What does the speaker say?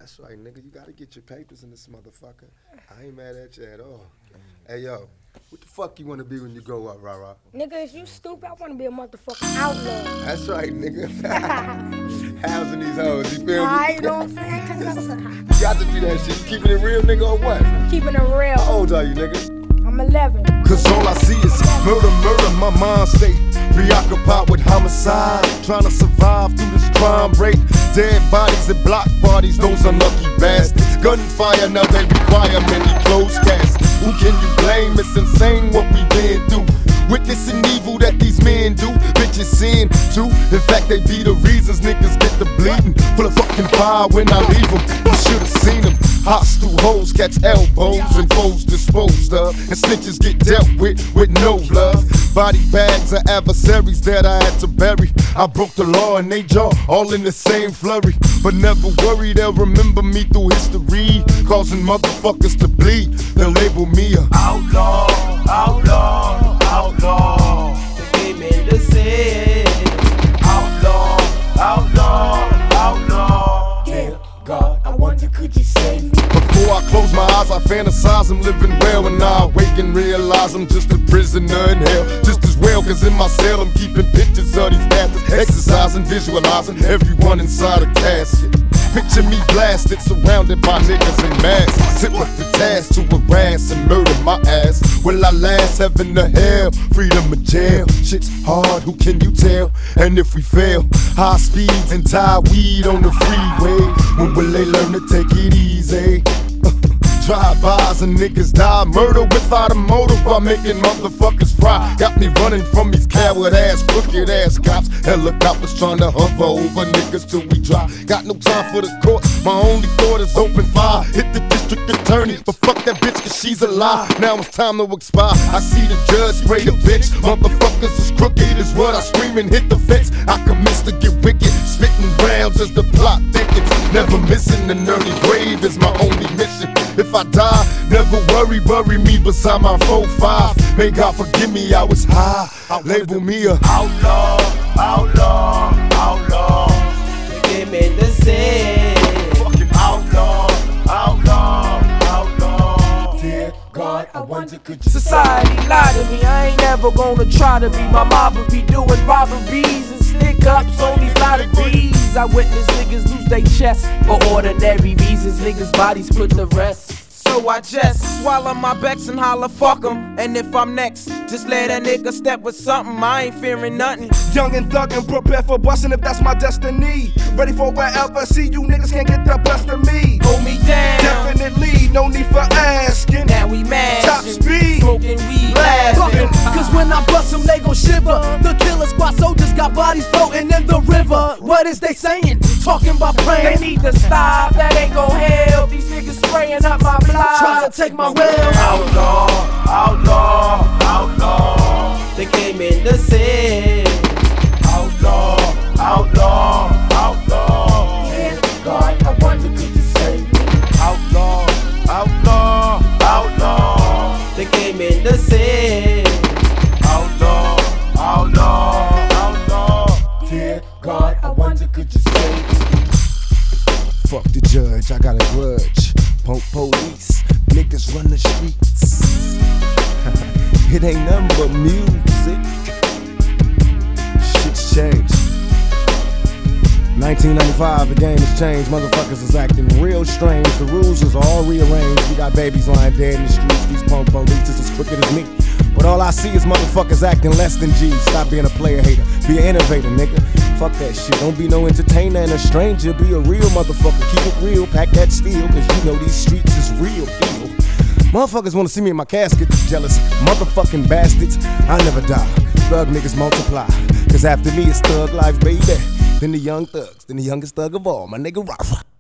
That's right, nigga. You gotta get your papers in this motherfucker. I ain't mad at you at all. Hey, yo, what the fuck you wanna be when you grow up, rah-rah? Nigga, is you stupid? I wanna be a motherfucking outlaw. That's right, nigga. Housing these hoes, you feel me? You know what I'm saying? You got to do that shit. You keeping it real, nigga, or what? Keeping it real. How old are you, nigga? I'm 11. Cause all I see is murder, my mind stay preoccupied with homicide, trying to survive through this crime rate. Dead bodies at block parties, those unlucky bastards. Gunfire, now they require many closed caskets. Who can you blame? It's insane what we been through. Witnessing evil that these men do, bitches sin too. In fact, they be the reasons niggas get the bleeding. Full of fucking fire when I leave them. You should've seen them. Hostile hoes catch elbows and foes disposed of, and snitches get dealt with no love. Body bags of adversaries that I had to bury. I broke the law and they jaw all in the same flurry. But never worry, they'll remember me through history, causing motherfuckers to bleed. They'll label me a outlaw, outlaw, outlaw. They gave me the sin. Outlaw, outlaw, outlaw. Dear God, I wonder could you save me? Before I close my eyes, I fantasize I'm living well, and I awake and realize I'm just a prisoner in hell. Just as well, cause in my cell I'm keeping pictures of these bastards, exercising, visualizing everyone inside a casket. Picture me blasted, surrounded by niggas in masks. Sit with the task to harass and murder my ass. Will I last? Heaven or hell? Freedom or jail? Shit's hard, who can you tell? And if we fail, high speeds and tie weed on the freeway. When will they learn to take it easy? Drive-bys and niggas die. Murder without a motive while making motherfuckers fry. Got me running from these coward-ass, crooked-ass cops. Helicopters trying to hover over niggas till we drop. Got no time for the court, my only thought is open fire. Hit the district attorney, but fuck that bitch cause she's alive. Now it's time to expire. I see the judge spray the bitch. Motherfuckers is crooked is what I scream and hit the fence. I commence to get wicked, spitting rounds as the plot thickens. Never missing an early grave is my only mission. If I die, never worry, bury me beside my 4-5. May God forgive me, I was high. Label me a outlaw, outlaw, outlaw. They gave me the sin. Fucking outlaw, outlaw, outlaw. Dear God, I wonder could you Society lied to me, I ain't never gonna try to be. My mom would be doing robberies and stick-ups on these lotteries. I witness niggas lose their chest for ordinary reasons. Niggas' bodies put to rest. So I just swallow my becks and holler fuck 'em. And if I'm next, just let a nigga step with something. I ain't fearing nothing. Young and thuggin', prepare for bustin' if that's my destiny. Ready for wherever, see you niggas can't get the best of me. Hold me down. Definitely, no need for asking. Now we mad. Top speed, smoking weed, laughing. Cause when I bust them, they gon' shiver. The killer squad soldiers got bodies floating in the river. What is they saying? Talking about praying. They need to stop, that ain't gon' help. These niggas spraying up my block, trying to take my will. outlaw, outlaw, outlaw. They came in the sin. Outlaw, outlaw, outlaw. Dear God, I wonder could you save me? Outlaw, outlaw, outlaw. They came in the sin. Outlaw, outlaw, outlaw. Dear God, I wonder could you save me? fuck the judge, I got a grudge. Punk police, niggas run the streets. It ain't nothing but music. Shit's changed. 1995, the game has changed. Motherfuckers is acting real strange. The rules is all rearranged. We got babies lying dead in the streets. These punk police is as crooked as me. But all I see is motherfuckers acting less than G. Stop being a player hater, be an innovator, nigga. Fuck that shit, don't be no entertainer and a stranger. Be a real motherfucker, keep it real, pack that steel. Cause you know these streets is real deal. Motherfuckers wanna see me in my casket, jealous motherfucking bastards. I never die, thug niggas multiply. Cause after me it's thug life, baby. Then the young thugs, then the youngest thug of all, my nigga Rafa.